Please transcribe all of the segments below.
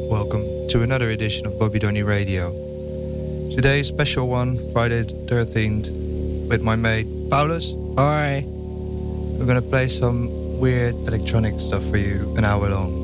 Welcome to another edition of Bobby Donny Radio. Today's special one, Friday the 13th, with my mate Paulus. Alright. We're gonna play some weird electronic stuff for you an hour long.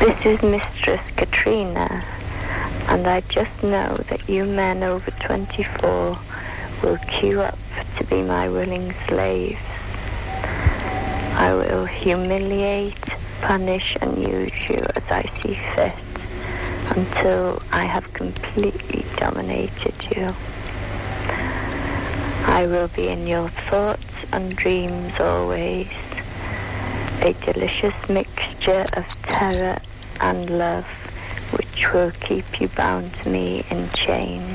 This is Mistress Katrina, and I just know that you men over 24 will queue up to be my willing slaves. I will humiliate, punish, and use you as I see fit until I have completely dominated you. I will be in your thoughts and dreams always, a delicious mixture of terror and love which will keep you bound to me in chains.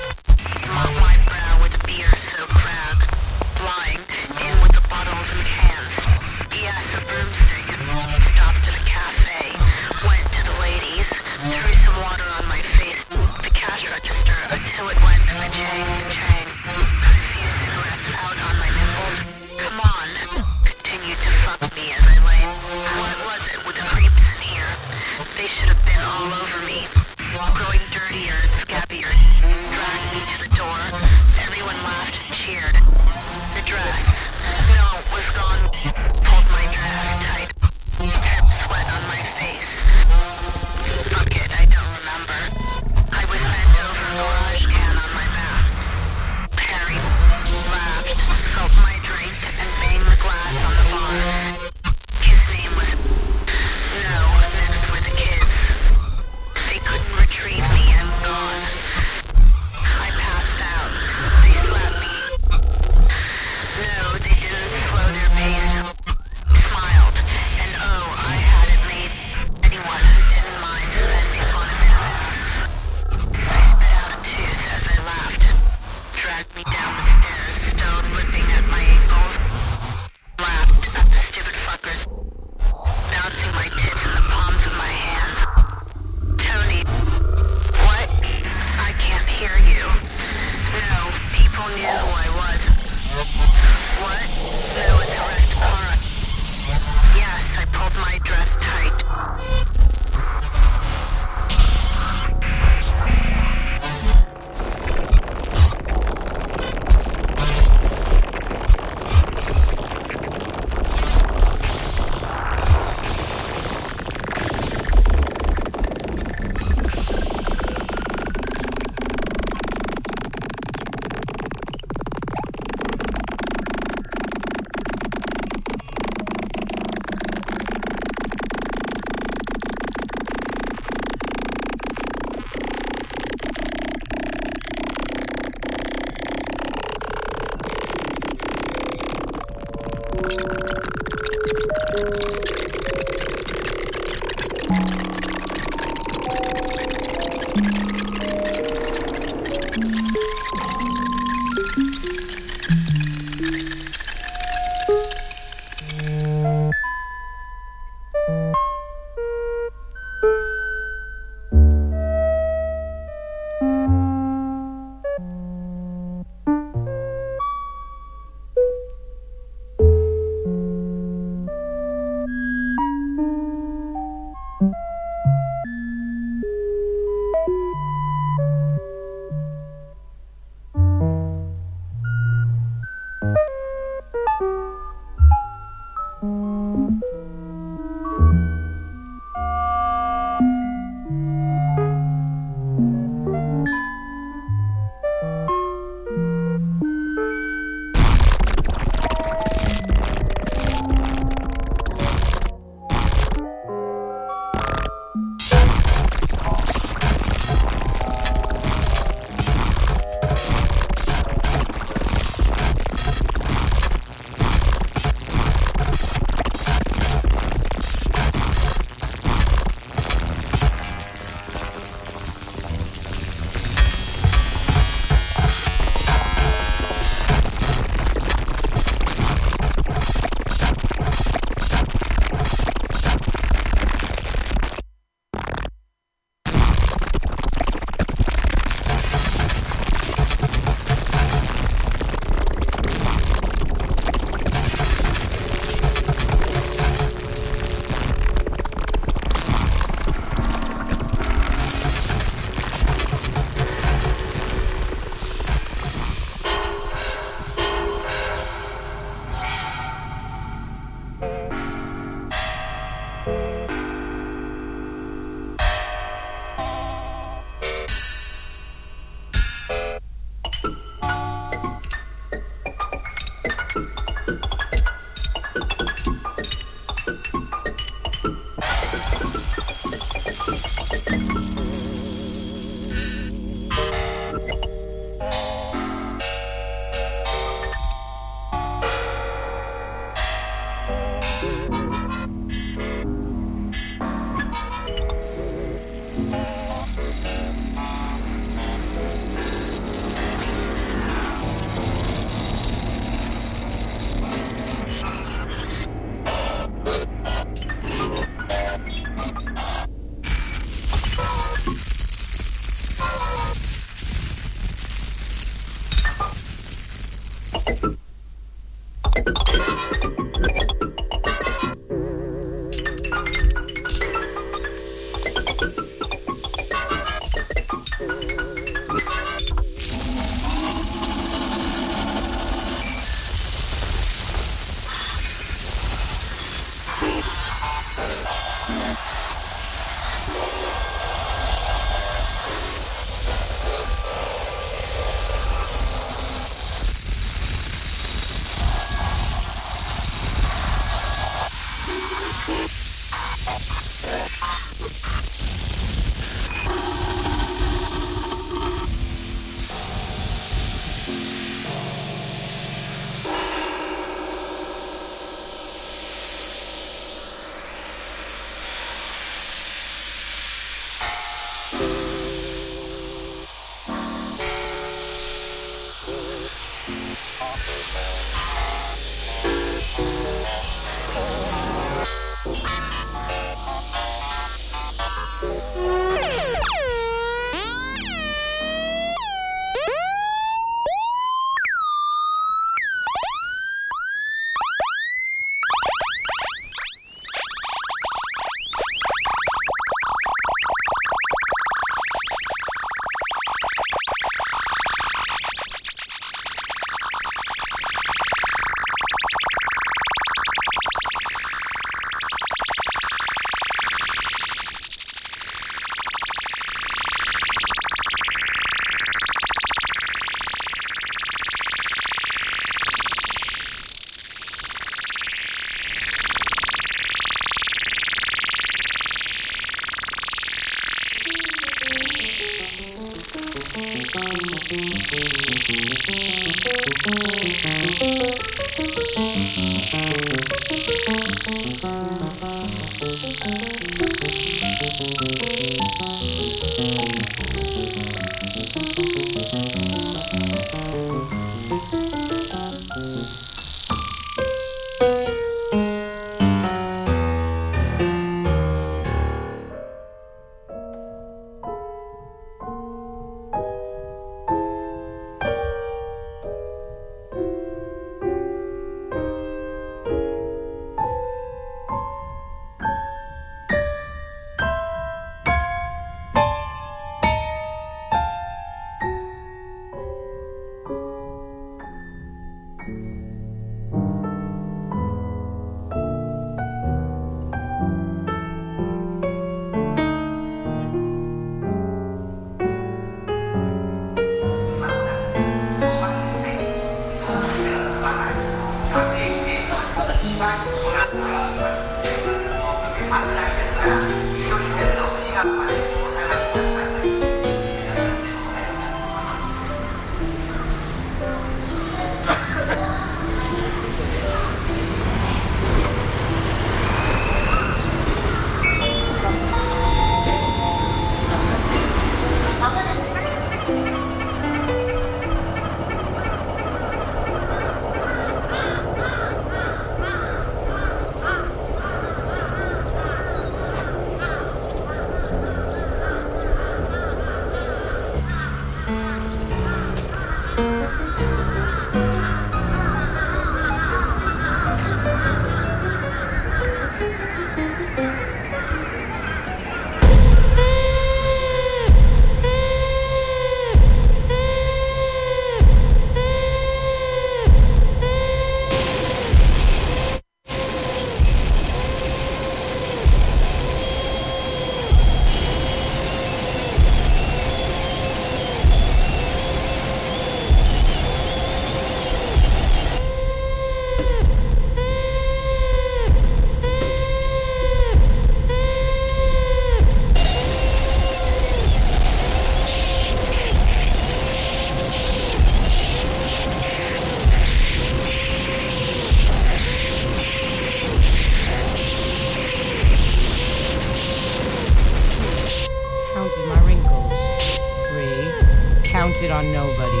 counted on nobody.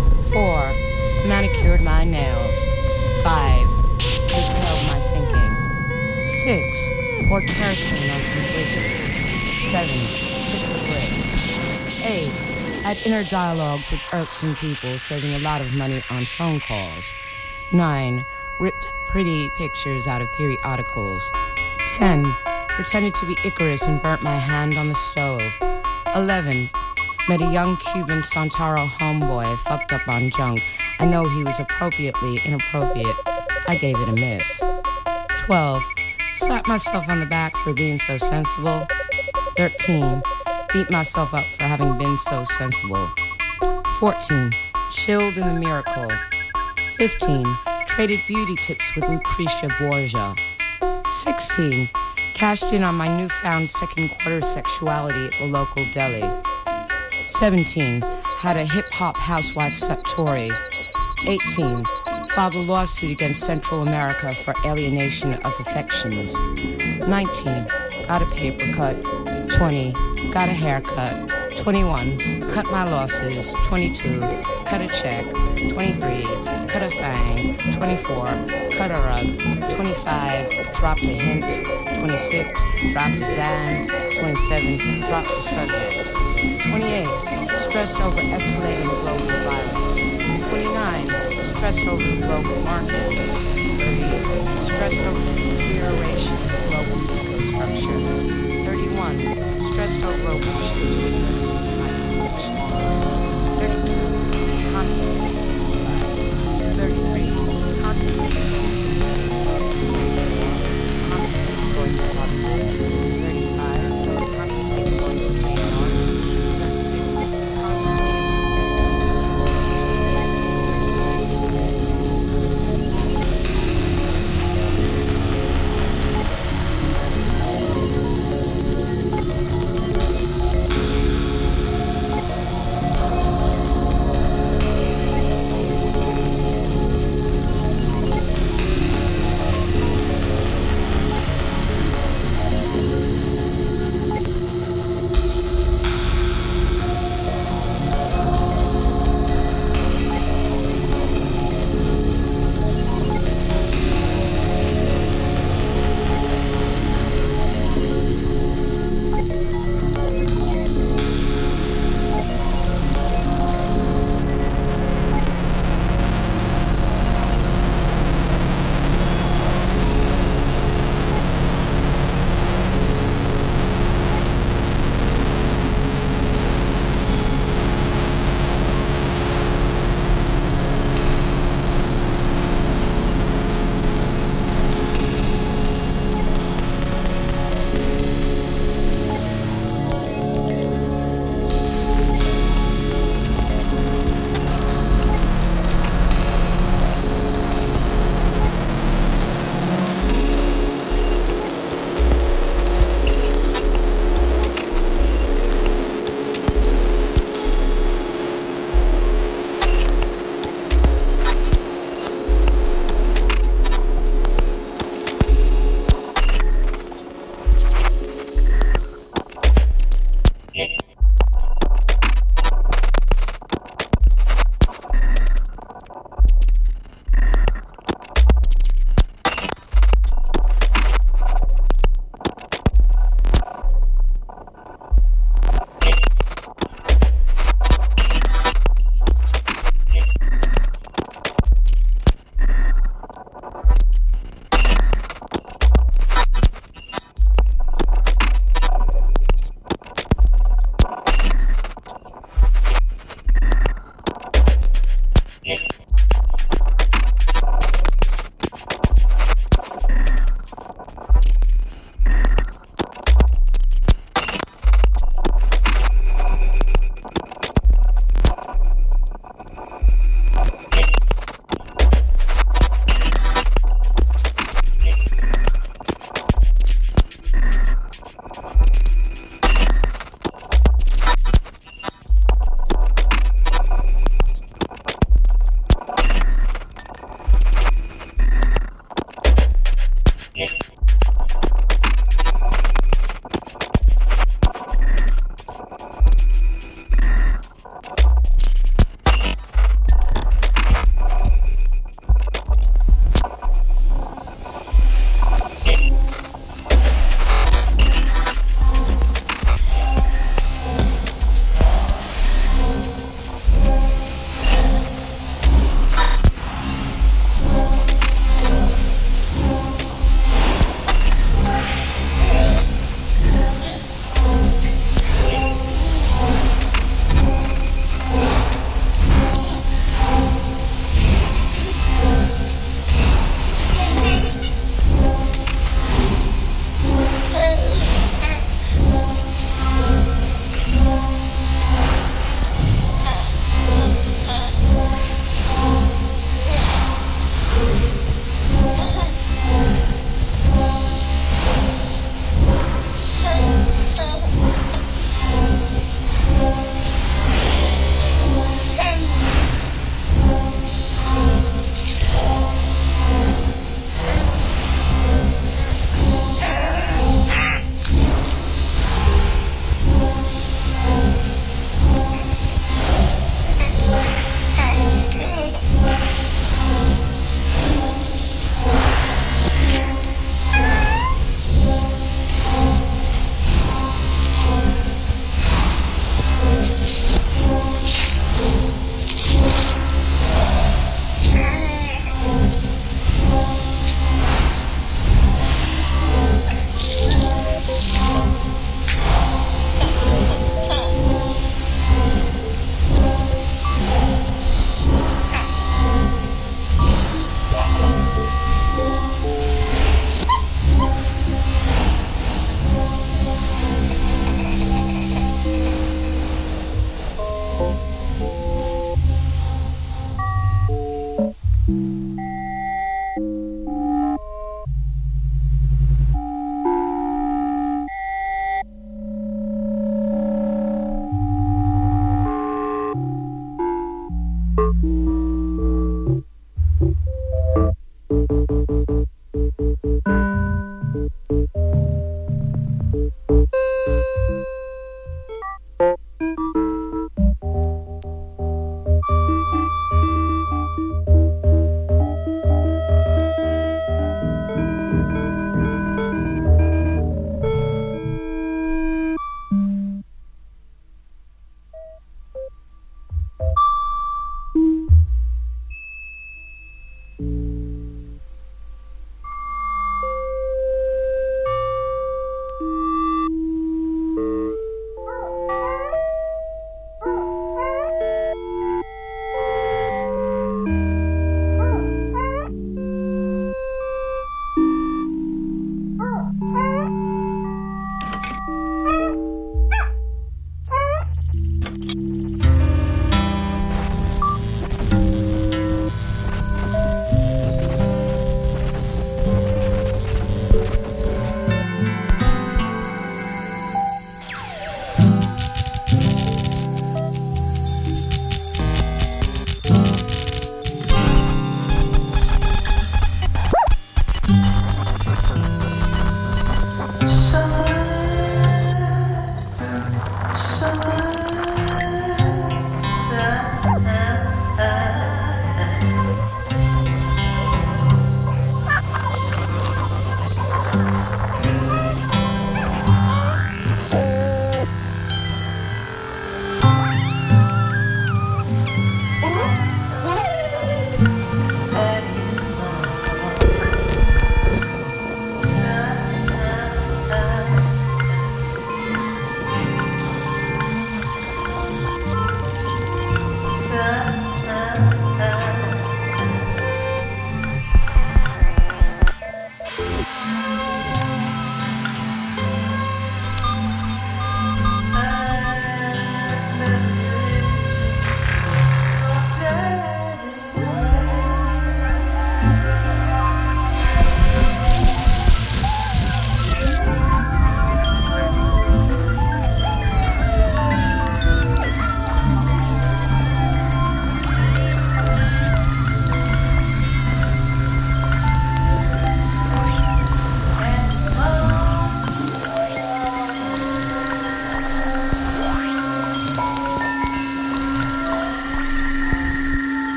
4, manicured my nails. 5, detailed my thinking. 6, poured kerosene on some bridges. 7, picked the bricks. 8, had inner dialogues with irksome people, saving a lot of money on phone calls. 9, ripped pretty pictures out of periodicals. 10, pretended to be Icarus and burnt my hand on the stove. 11, met a young Cuban Santaro homeboy, fucked up on junk. I know he was appropriately inappropriate. I gave it a miss. 12, slapped myself on the back for being so sensible. 13, beat myself up for having been so sensible. 14, chilled in the miracle. 15, traded beauty tips with Lucretia Borgia. 16, cashed in on my newfound second quarter sexuality at the local deli. 17, had a hip-hop housewife Satori. 18, filed a lawsuit against Central America for alienation of affections. 19, got a paper cut. 20, got a haircut. 21, cut my losses. 22, cut a check. 23, cut a fang. 24, cut a rug. 25, dropped a hint. 26, dropped a dime. 27, dropped the subject. 28, stressed over escalating global violence. 29, stressed over the global market. 30, stressed over the deterioration of the global ecostructure. 31, stressed over a wish to witness my conviction. 32, contemplating suicide. 33, contemplating going to Hollywood. 35, contemplating going to Lebanon. 36, contemplating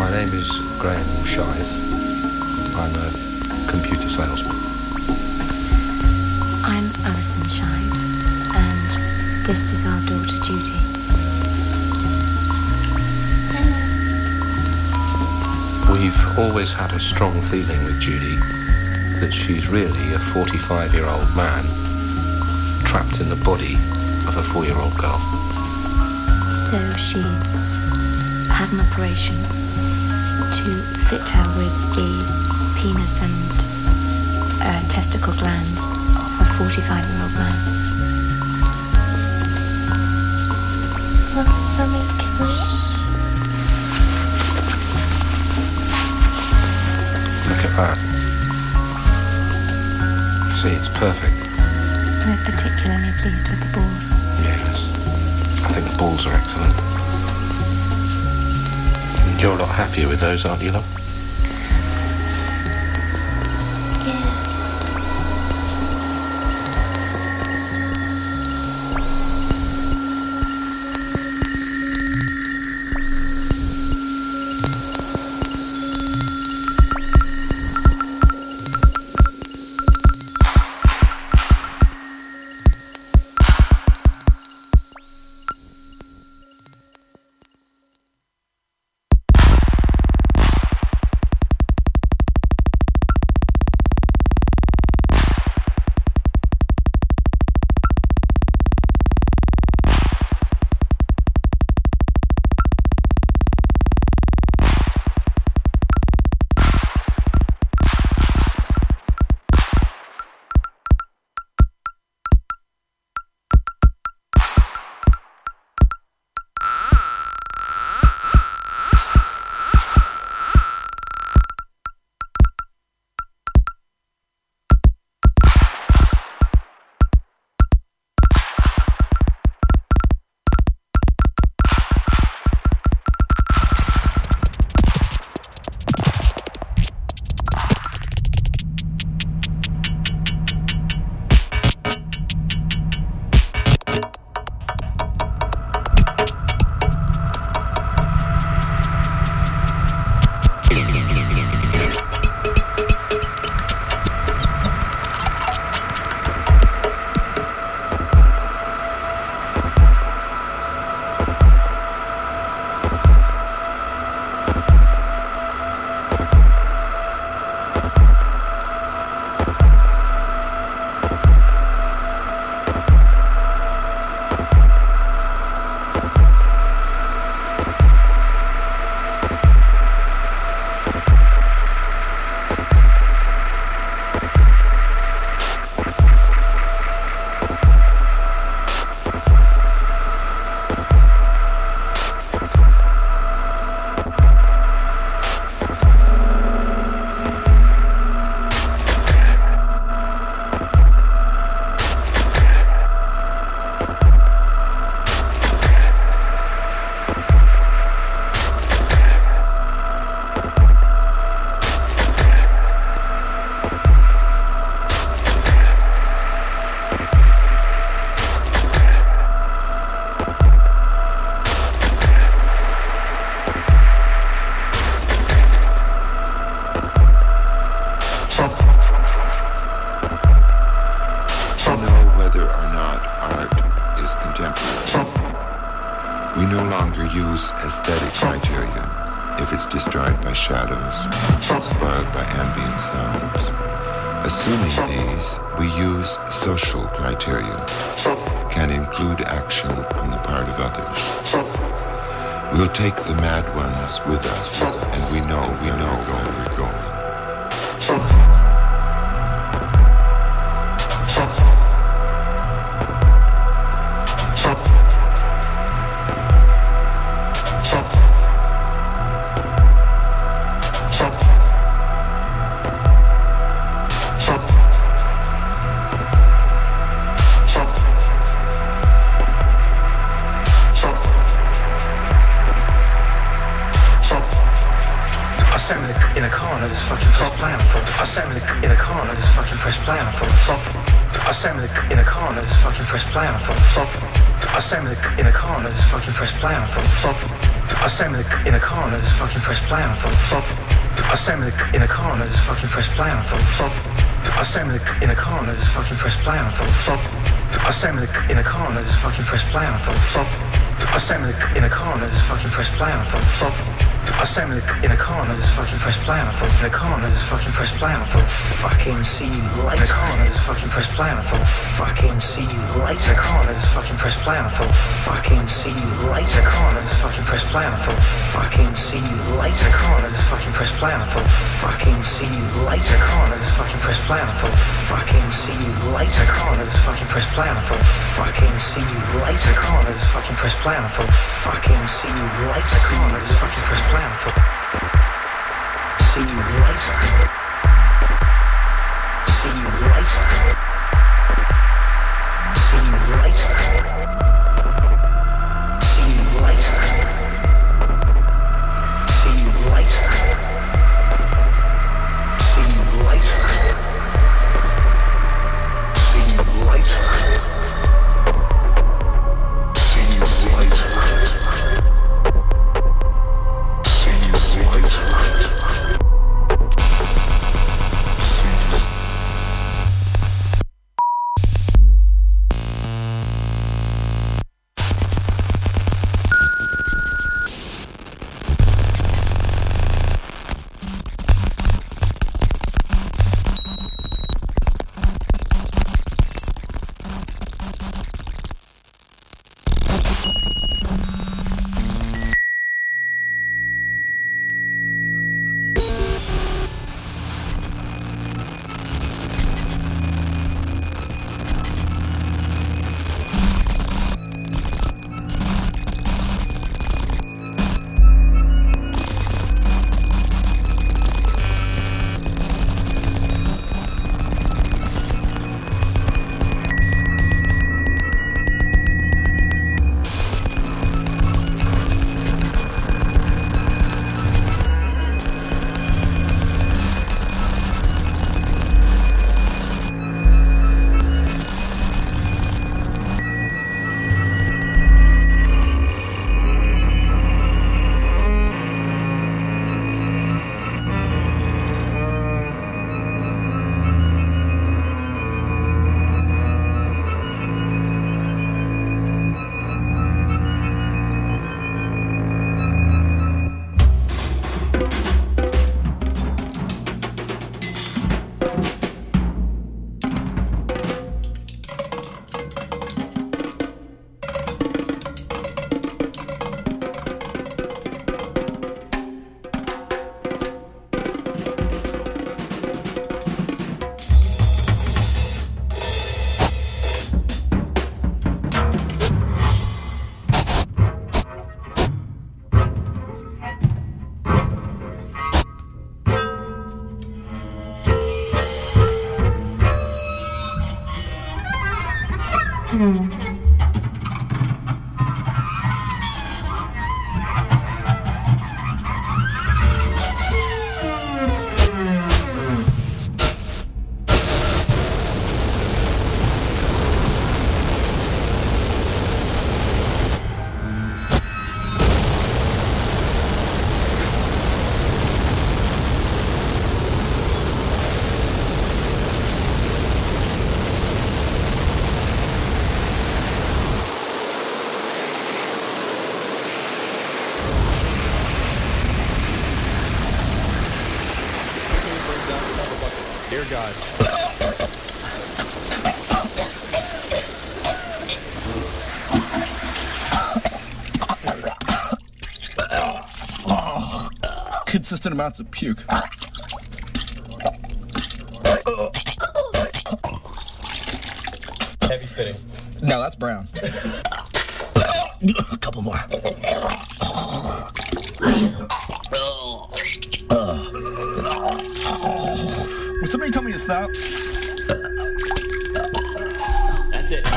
My name is Graham Shive. I'm a computer salesman. I'm Alison Shive, and this is our daughter Judy. We've always had a strong feeling with Judy that she's really a 45-year-old man trapped in the body of a 4-year-old girl. So she's had an operation to fit her with the penis and testicle glands of a 45-year-old man. Mummy, can I? Look at that. See, it's perfect. We're particularly pleased with the balls. Yes. I think the balls are excellent. You're a lot happier with those, aren't you, love? Aesthetic criterion if it's destroyed by shadows, spoiled by ambient sounds. Assuming these, we use social criteria, can include action on the part of others. We'll take the mad ones with us, and we know where we're going. I sat in a car and I just fucking pressed play and I thought, I sat in a car and I just fucking pressed play and I thought, I sat in a car and I just fucking pressed play and I thought, I sat in a car and I just fucking pressed play on it. So I sat in a car and I just fucking pressed play on it. So I sat in a car and I just fucking pressed play on it. So I sat in a car and I just fucking pressed play on it. So I sat in a car and I just fucking pressed play on it. So I sat in a car and I just fucking pressed play on it. So in a car and I just fucking pressed play on it. So fucking see you later. In a car and I just fucking pressed play on it. So fucking see you later. In a car and I just fucking pressed play on it. So fucking see you later. In a car and I just fucking pressed play on it. So fucking see you later. In a car and I just fucking pressed play on it. So fucking see you later. In a car and I just fucking pressed play on it. So fucking see you later. In a car and I just fucking pressed play on it. So fucking see you later. In a car and I just fucking pressed play on it. So fucking see you later. In a car and I just fucking pressed play on it. So see you later. See you later. See you later. See you later. See you later. See you later. See you later. See you later. Dear God. Consistent amounts of puke. Heavy spitting. No, that's brown. A couple more. Will somebody tell me to stop? That's it.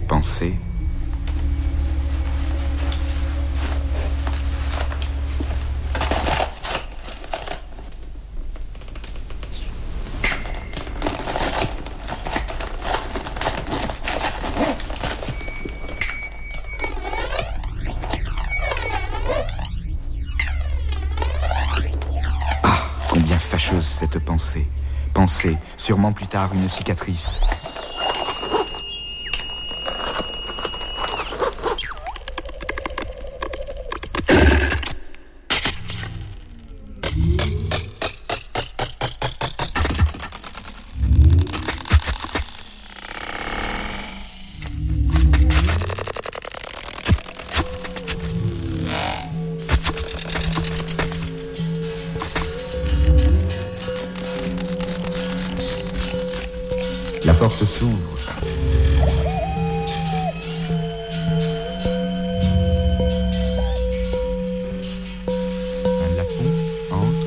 penser. Cette pensée. Pensée, sûrement plus tard une cicatrice. La porte s'ouvre. Un lapin entre.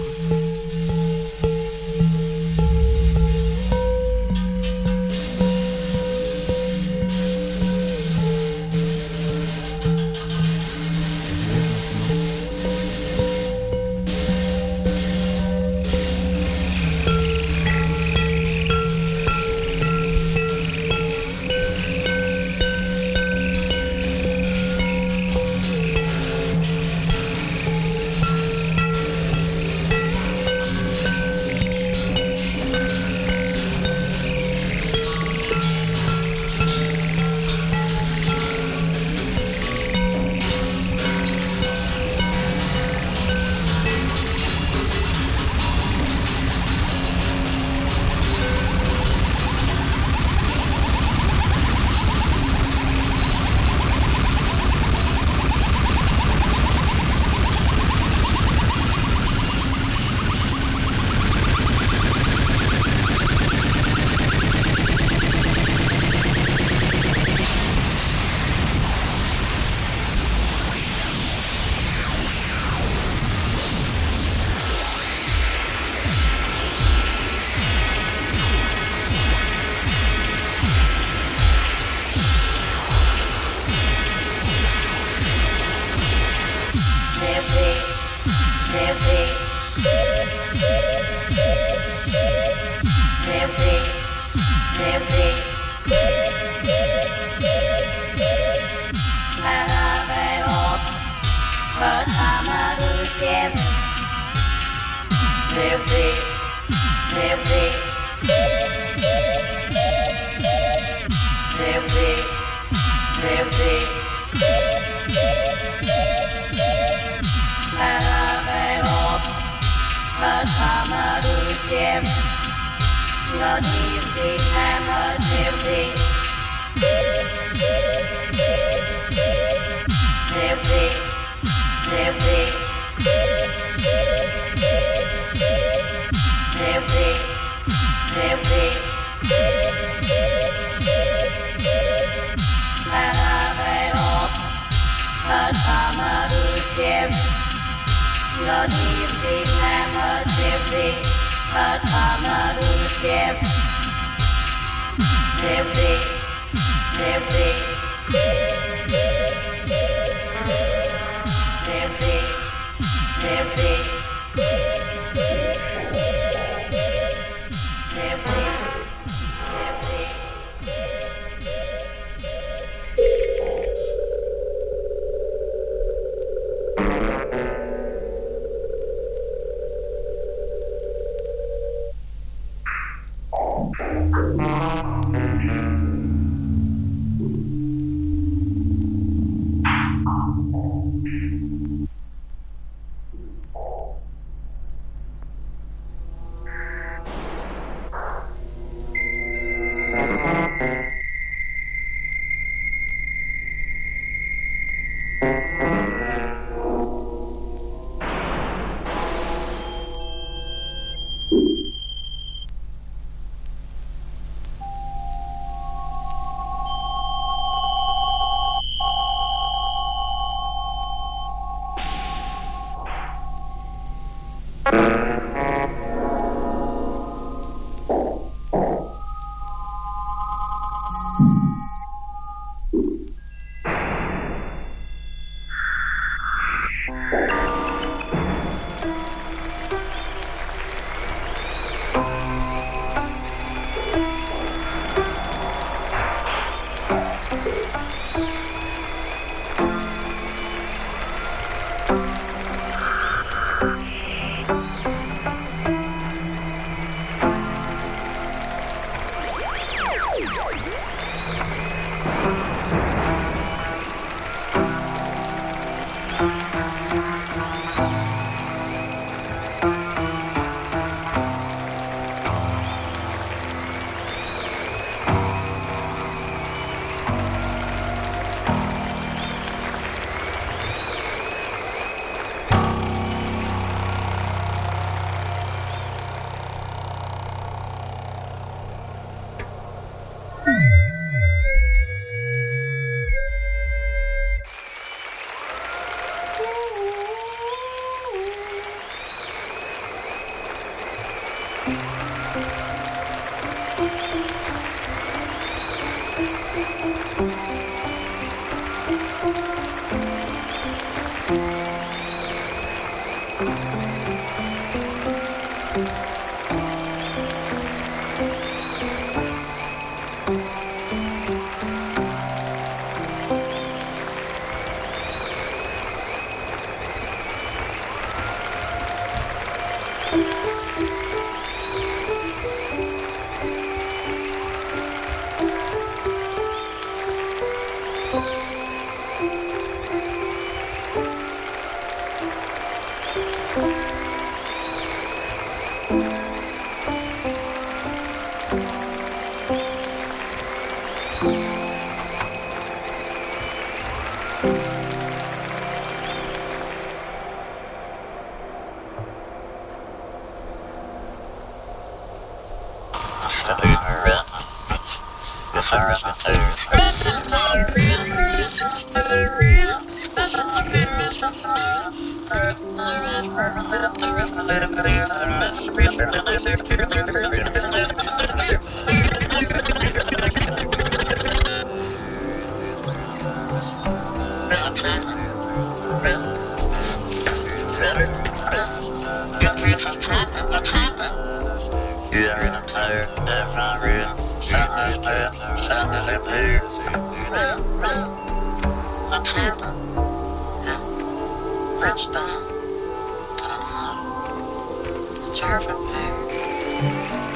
It's